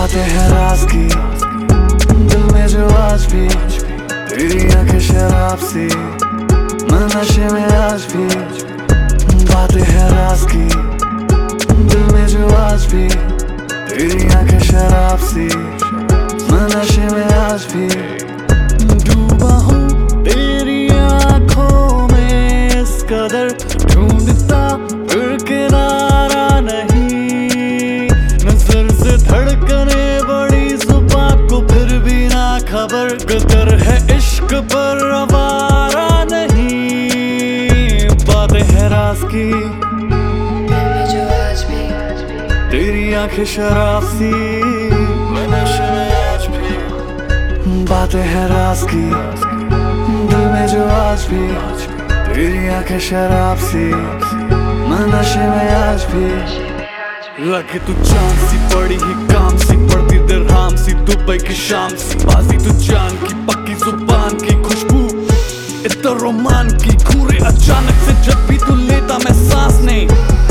बातें हैं राज की, दिल में जो आज भी, तेरी आंखें शराब सी, मैं नशे में आज भी। बातें हैं राज की, दिल में जो आज भी, तेरी आंखें शराब सी, मैं नशे में आज भी। डूबा हूँ तेरी आंखों में इस कदर, ढूंढता फिर किनारा नहीं, नजर से धड़कने बड़ी जुबान को फिर भी ना खबर, कदर है इश्क पर आवारा नहीं। बातें हैं राज की, जो आज भी, तेरी आंखें शराब सी, मैं नशे में आज भी। बातें हैं राज की, दिल में जो आज भी, तेरी आंखें शराब सी, मैं नशे में आज भी। लगे तू चांद सी, पड़ी ही काम सी, पड़ती दिरहाम सी, दुबई की शाम सी, बाजी तू जान की, पक्की जुबान की, खुशबू इतना रोमान की, घूरे अचानक से जब भी तू लेता मैं सांस नहीं,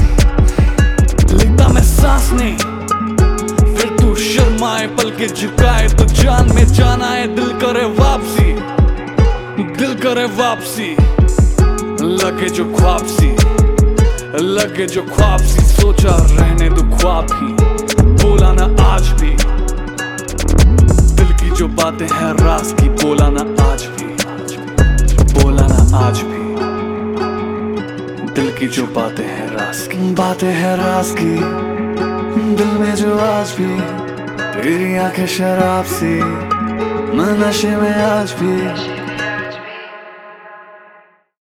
लेता मैं सांस नहीं, फिर तू शर्माए पल के झुकाए, तो जान में जान आए, दिल करे वापसी, दिल करे वापसी। लगे जो ख्वाब सी, लगे जो ख्वाब सी, सोचा रहने दो ख्वाब ही, बोला ना आज भी, दिल की जो बातें हैं राज की, बोला ना आज भी, बोला ना आज भी, दिल की जो बातें हैं राज की। बातें हैं राज की, दिल में जो आज भी, तेरी आंखें शराब सी, मैं नशे में आज भी।